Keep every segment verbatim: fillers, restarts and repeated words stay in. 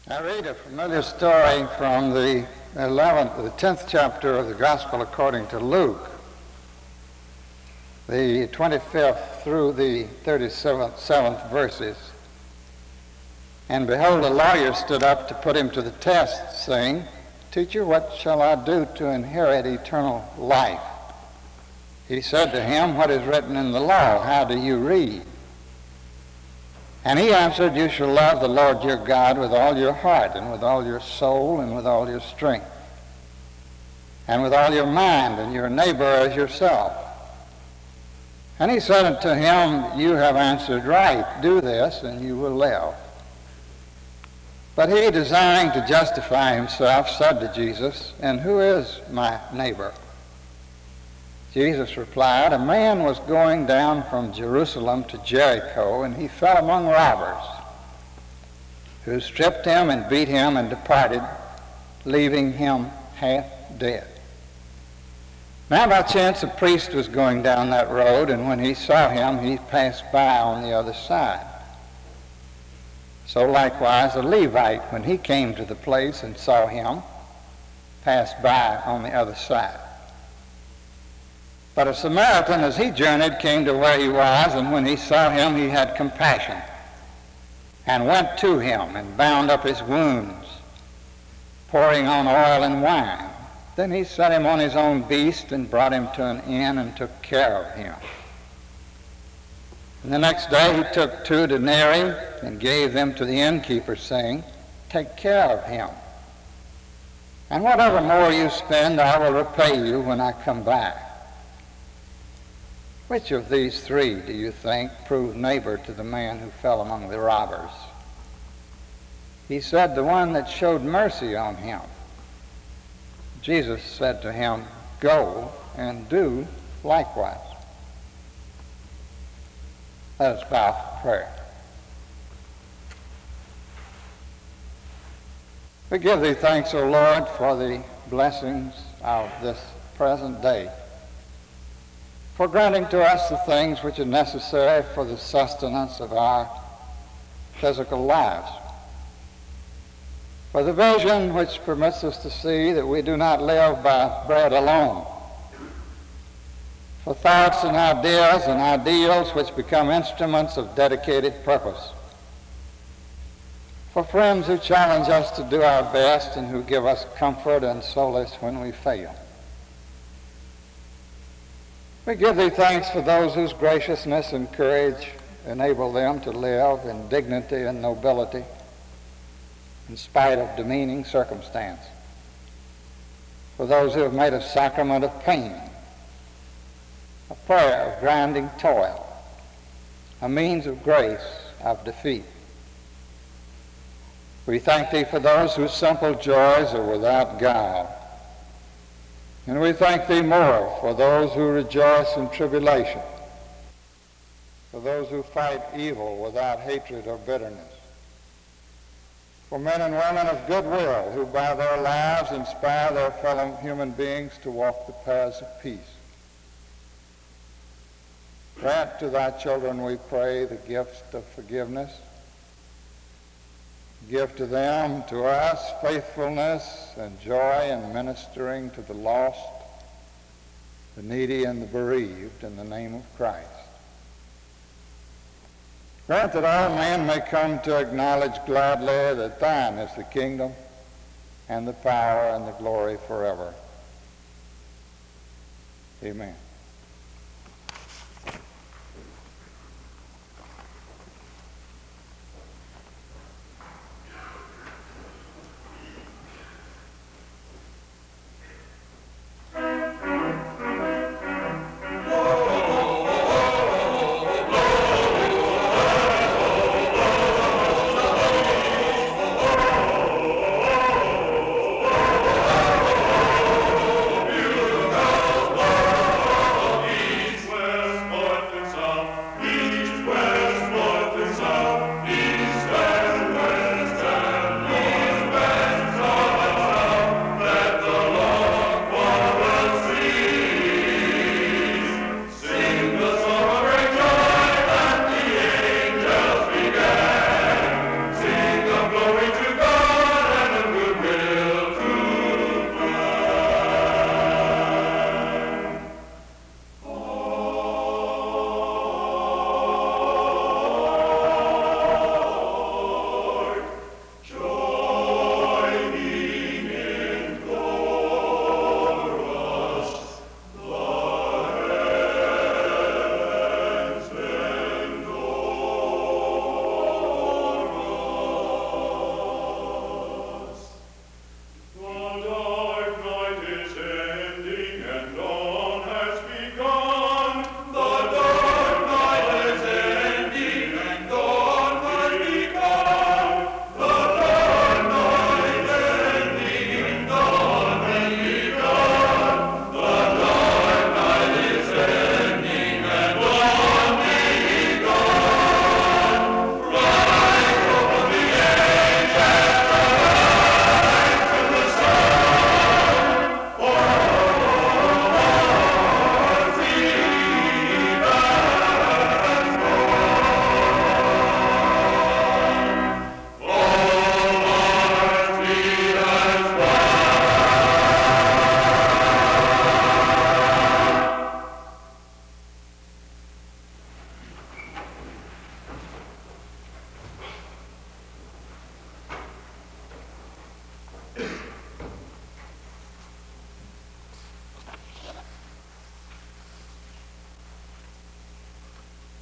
I read a familiar story from the eleventh, the tenth chapter of the Gospel according to Luke, the twenty-fifth through the thirty-seventh verses. And behold, a lawyer stood up to put him to the test, saying, "Teacher, what shall I do to inherit eternal life?" He said to him, "What is written in the law? How do you read?" And he answered, "You shall love the Lord your God with all your heart, and with all your soul, and with all your strength, and with all your mind, and your neighbor as yourself." And he said unto him, "You have answered right. Do this, and you will live." But he, desiring to justify himself, said to Jesus, "And who is my neighbor?" Jesus replied, "A man was going down from Jerusalem to Jericho, and he fell among robbers, who stripped him and beat him and departed, leaving him half dead. Now by chance a priest was going down that road, and when he saw him, he passed by on the other side. So likewise a Levite, when he came to the place and saw him, passed by on the other side. But a Samaritan, as he journeyed, came to where he was, and when he saw him, he had compassion, and went to him, and bound up his wounds, pouring on oil and wine. Then he set him on his own beast, and brought him to an inn, and took care of him. And the next day he took two denarii, and gave them to the innkeeper, saying, "Take care of him, and whatever more you spend, I will repay you when I come back." Which of these three, do you think, proved neighbor to the man who fell among the robbers? He said, "The one that showed mercy on him." Jesus said to him, "Go and do likewise." Let us bow for prayer. We give thee thanks, O Lord, for the blessings of this present day, for granting to us the things which are necessary for the sustenance of our physical lives, for the vision which permits us to see that we do not live by bread alone, for thoughts and ideas and ideals which become instruments of dedicated purpose, for friends who challenge us to do our best and who give us comfort and solace when we fail. We give thee thanks for those whose graciousness and courage enable them to live in dignity and nobility in spite of demeaning circumstance, for those who have made a sacrament of pain, a prayer of grinding toil, a means of grace of defeat. We thank thee for those whose simple joys are without guile, and we thank thee more for those who rejoice in tribulation, for those who fight evil without hatred or bitterness, for men and women of goodwill who by their lives inspire their fellow human beings to walk the paths of peace. Grant to thy children, we pray, the gift of forgiveness. Give to them, to us, faithfulness and joy in ministering to the lost, the needy, and the bereaved in the name of Christ. Grant that all men may come to acknowledge gladly that thine is the kingdom and the power and the glory forever. Amen.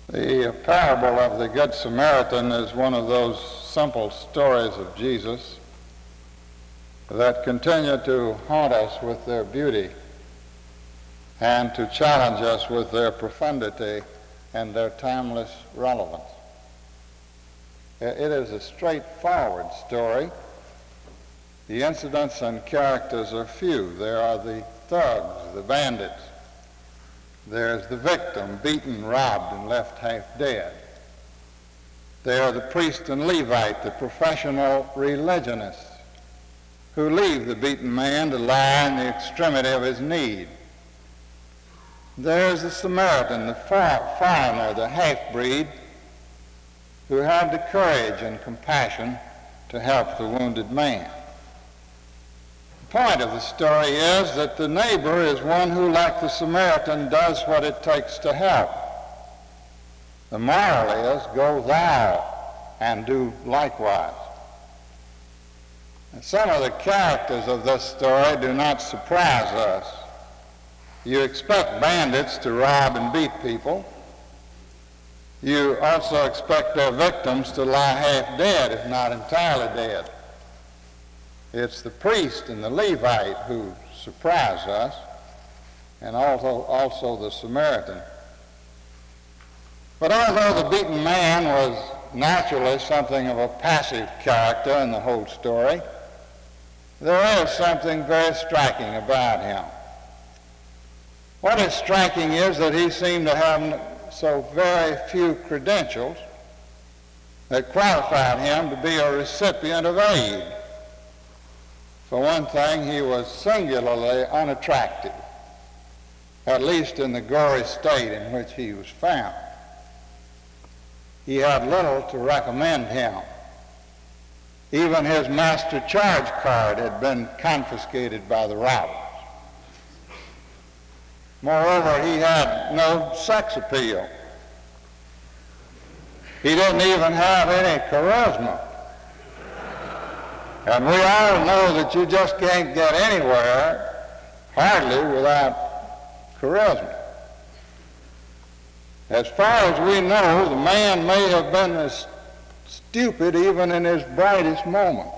The parable of the Good Samaritan is one of those simple stories of Jesus that continue to haunt us with their beauty and to challenge us with their profundity and their timeless relevance. It is a straightforward story. The incidents and characters are few. There are the thugs, the bandits. There's the victim, beaten, robbed, and left half dead. There are the priest and Levite, the professional religionists, who leave the beaten man to lie in the extremity of his need. There's the Samaritan, the foreigner, the half-breed, who had the courage and compassion to help the wounded man. The point of the story is that the neighbor is one who, like the Samaritan, does what it takes to help. The moral is, go thou and do likewise. And some of the characters of this story do not surprise us. You expect bandits to rob and beat people. You also expect their victims to lie half dead, if not entirely dead. It's the priest and the Levite who surprise us, and also, also the Samaritan. But although the beaten man was naturally something of a passive character in the whole story, there is something very striking about him. What is striking is that he seemed to have so very few credentials that qualified him to be a recipient of aid. For one thing, he was singularly unattractive, at least in the gory state in which he was found. He had little to recommend him. Even his master charge card had been confiscated by the robbers. Moreover, he had no sex appeal. He didn't even have any charisma. And we all know that you just can't get anywhere, hardly, without charisma. As far as we know, the man may have been as stupid even in his brightest moments.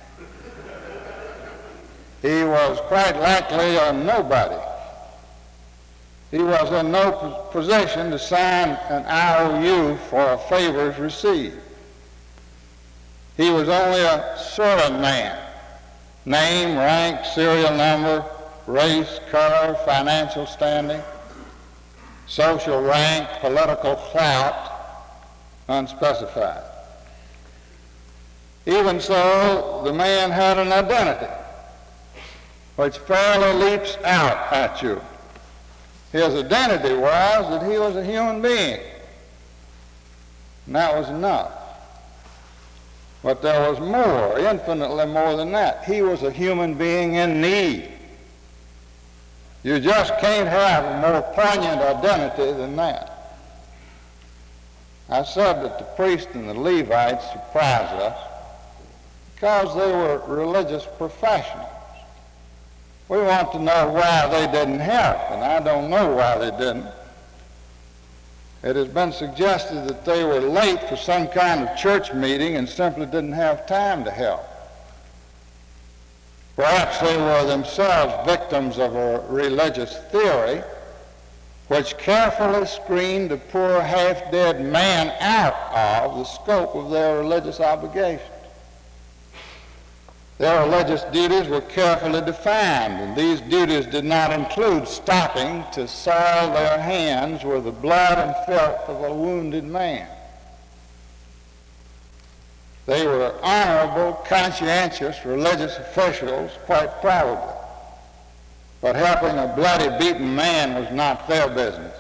He was quite likely a nobody. He was in no position to sign an I O U for favors received. He was only a sort of man. Name, rank, serial number, race, color, financial standing, social rank, political clout, unspecified. Even so, the man had an identity which fairly leaps out at you. His identity was that he was a human being, and that was enough. But there was more, infinitely more than that. He was a human being in need. You just can't have a more poignant identity than that. I said that the priest and the Levites surprised us because they were religious professionals. We want to know why they didn't help, and I don't know why they didn't. It has been suggested that they were late for some kind of church meeting and simply didn't have time to help. Perhaps they were themselves victims of a religious theory which carefully screened the poor half-dead man out of the scope of their religious obligations. Their religious duties were carefully defined, and these duties did not include stopping to soil their hands with the blood and filth of a wounded man. They were honorable, conscientious religious officials, quite probably, but helping a bloody, beaten man was not their business.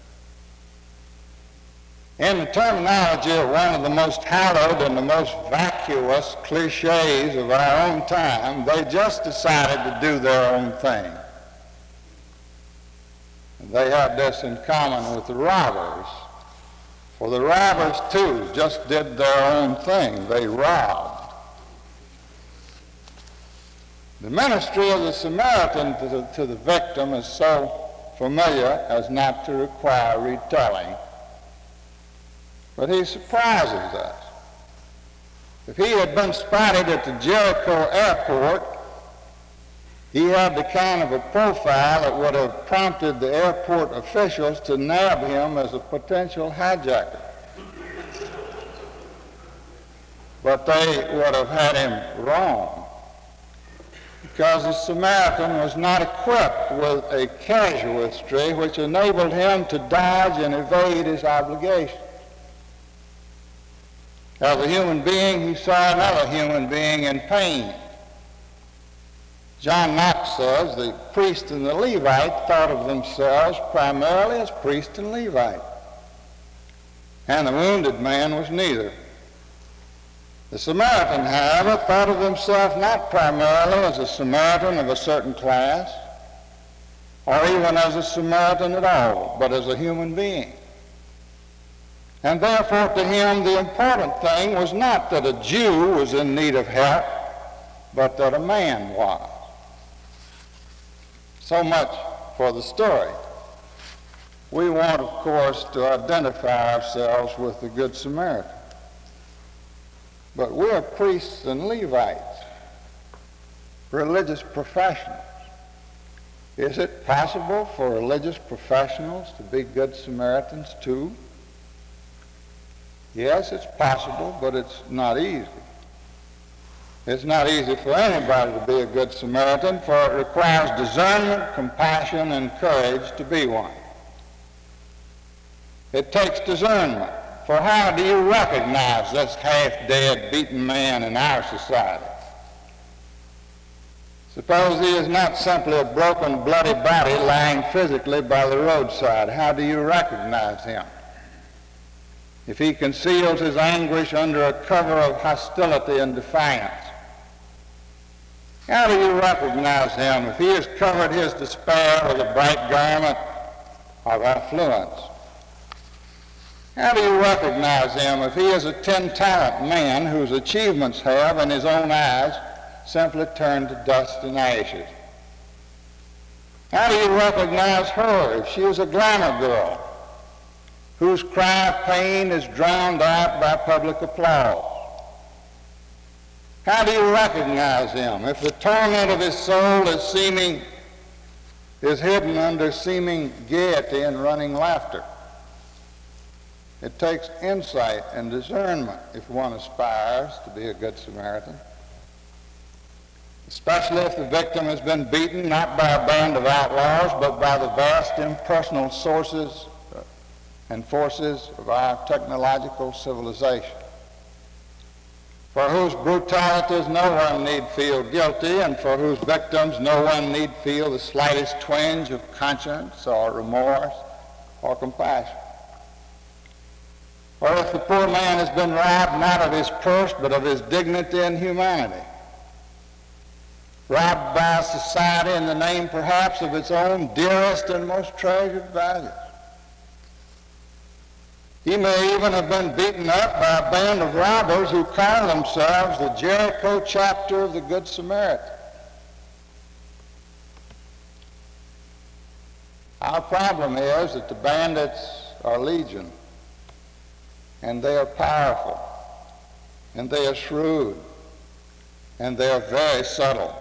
In the terminology of one of the most hallowed and the most vacuous cliches of our own time, they just decided to do their own thing. They had this in common with the robbers. For the robbers, too, just did their own thing. They robbed. The ministry of the Samaritan to the, to the victim is so familiar as not to require retelling. But he surprises us. If he had been spotted at the Jericho airport, he had the kind of a profile that would have prompted the airport officials to nab him as a potential hijacker. But they would have had him wrong, because the Samaritan was not equipped with a casuistry which enabled him to dodge and evade his obligations. As a human being, he saw another human being in pain. John Knox says the priest and the Levite thought of themselves primarily as priest and Levite, and the wounded man was neither. The Samaritan, however, thought of himself not primarily as a Samaritan of a certain class, or even as a Samaritan at all, but as a human being. And therefore to him the important thing was not that a Jew was in need of help, but that a man was. So much for the story. We want, of course, to identify ourselves with the Good Samaritan. But we're priests and Levites, religious professionals. Is it possible for religious professionals to be Good Samaritans too? Yes, it's possible, but it's not easy. It's not easy for anybody to be a Good Samaritan, for it requires discernment, compassion, and courage to be one. It takes discernment. For how do you recognize this half-dead, beaten man in our society? Suppose he is not simply a broken, bloody body lying physically by the roadside. How do you recognize him? If he conceals his anguish under a cover of hostility and defiance, how do you recognize him if he has covered his despair with a bright garment of affluence? How do you recognize him if he is a ten-talent man whose achievements have, in his own eyes, simply turned to dust and ashes? How do you recognize her if she is a glamour girl whose cry of pain is drowned out by public applause? How do you recognize him if the torment of his soul is seeming is hidden under seeming gaiety and running laughter? It takes insight and discernment if one aspires to be a Good Samaritan, especially if the victim has been beaten not by a band of outlaws, but by the vast impersonal sources and forces of our technological civilization, for whose brutalities no one need feel guilty, and for whose victims no one need feel the slightest twinge of conscience or remorse or compassion. Or if the poor man has been robbed not of his purse, but of his dignity and humanity, robbed by society in the name perhaps of its own dearest and most treasured values. He may even have been beaten up by a band of robbers who call themselves the Jericho chapter of the Good Samaritan. Our problem is that the bandits are legion, and they are powerful, and they are shrewd, and they are very subtle.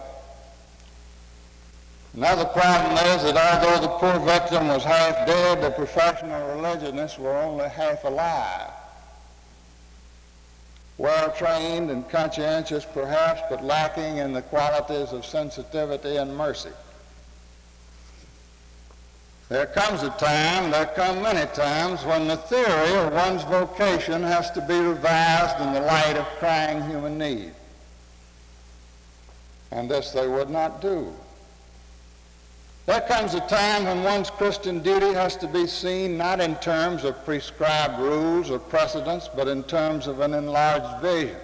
Another problem is that although the poor victim was half dead, the professional religionists were only half alive. Well-trained and conscientious perhaps, but lacking in the qualities of sensitivity and mercy. There comes a time, there come many times, when the theory of one's vocation has to be revised in the light of crying human need. And this they would not do. There comes a time when one's Christian duty has to be seen not in terms of prescribed rules or precedents, but in terms of an enlarged vision.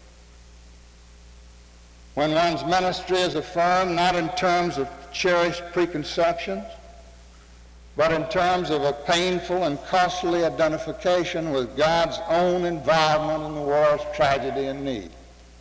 When one's ministry is affirmed not in terms of cherished preconceptions, but in terms of a painful and costly identification with God's own involvement in the world's tragedy and need.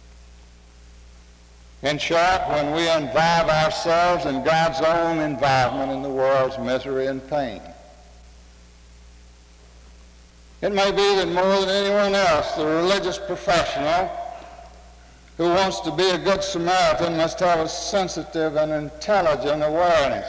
In short, when we involve ourselves in God's own involvement in the world's misery and pain. It may be that more than anyone else, the religious professional who wants to be a good Samaritan must have a sensitive and intelligent awareness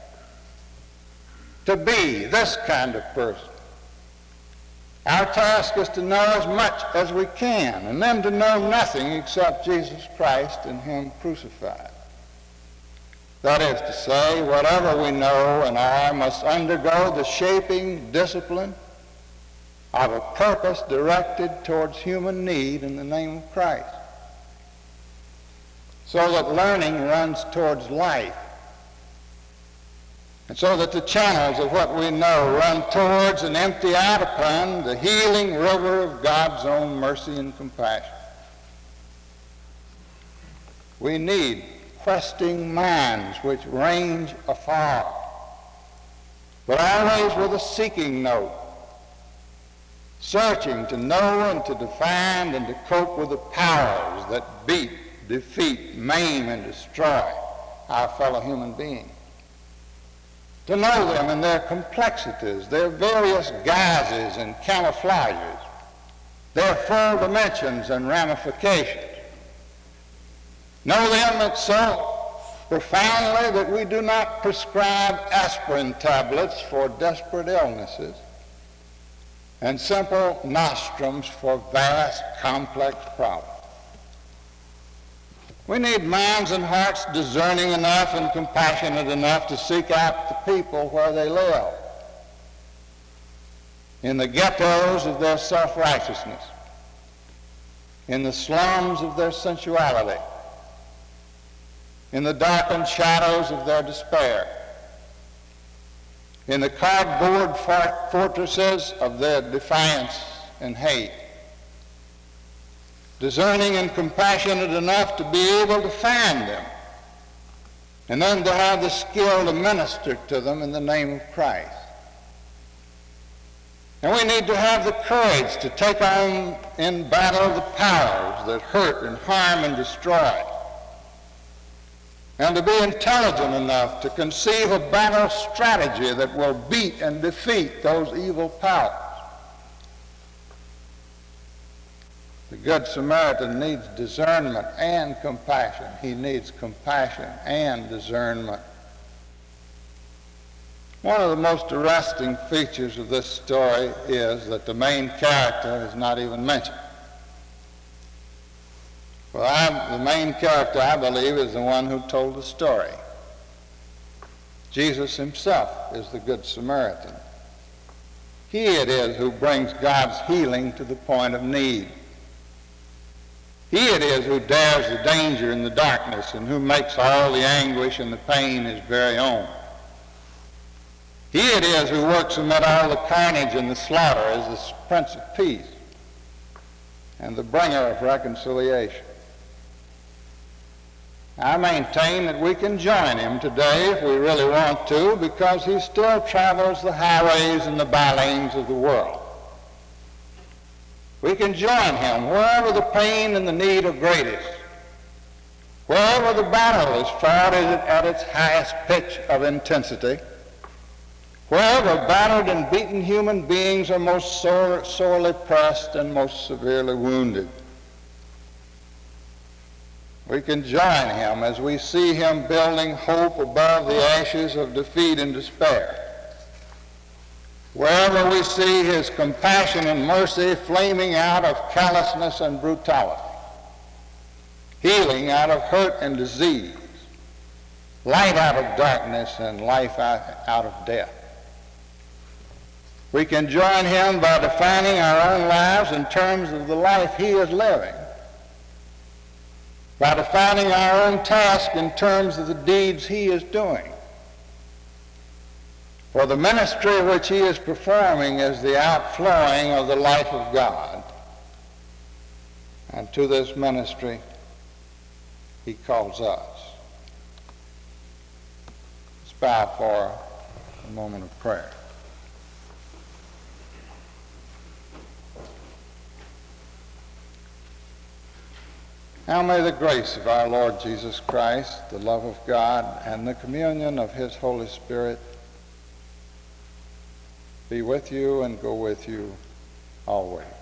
to be this kind of person. Our task is to know as much as we can, and then to know nothing except Jesus Christ and Him crucified. That is to say, whatever we know and are must undergo the shaping discipline of a purpose directed towards human need in the name of Christ, so that learning runs towards life, and so that the channels of what we know run towards and empty out upon the healing river of God's own mercy and compassion. We need questing minds which range afar, but always with a seeking note, searching to know and to define and to cope with the powers that beat, defeat, maim, and destroy our fellow human beings. To know them in their complexities, their various guises and camouflages, their full dimensions and ramifications. Know them so profoundly that we do not prescribe aspirin tablets for desperate illnesses and simple nostrums for vast, complex problems. We need minds and hearts discerning enough and compassionate enough to seek out the people where they live, in the ghettos of their self-righteousness, in the slums of their sensuality, in the darkened shadows of their despair, in the cardboard fortresses of their defiance and hate, discerning and compassionate enough to be able to find them, and then to have the skill to minister to them in the name of Christ. And we need to have the courage to take on in battle the powers that hurt and harm and destroy, and to be intelligent enough to conceive a battle strategy that will beat and defeat those evil powers. The Good Samaritan needs discernment and compassion. He needs compassion and discernment. One of the most arresting features of this story is that the main character is not even mentioned. Well, I, the main character, I believe, is the one who told the story. Jesus himself is the Good Samaritan. He it is who brings God's healing to the point of need. He it is who dares the danger and the darkness, and who makes all the anguish and the pain his very own. He it is who works amid all the carnage and the slaughter as the Prince of Peace and the bringer of reconciliation. I maintain that we can join him today if we really want to, because he still travels the highways and the bylanes of the world. We can join him wherever the pain and the need are greatest, wherever the battle is fought at its highest pitch of intensity, wherever battered and beaten human beings are most sore, sorely pressed and most severely wounded. We can join him as we see him building hope above the ashes of defeat and despair. Wherever we see his compassion and mercy flaming out of callousness and brutality, healing out of hurt and disease, light out of darkness and life out of death. We can join him by defining our own lives in terms of the life he is living, by defining our own task in terms of the deeds he is doing. For the ministry which he is performing is the outflowing of the life of God. And to this ministry he calls us. Let's bow for a moment of prayer. Now may the grace of our Lord Jesus Christ, the love of God, and the communion of his Holy Spirit be with you and go with you always.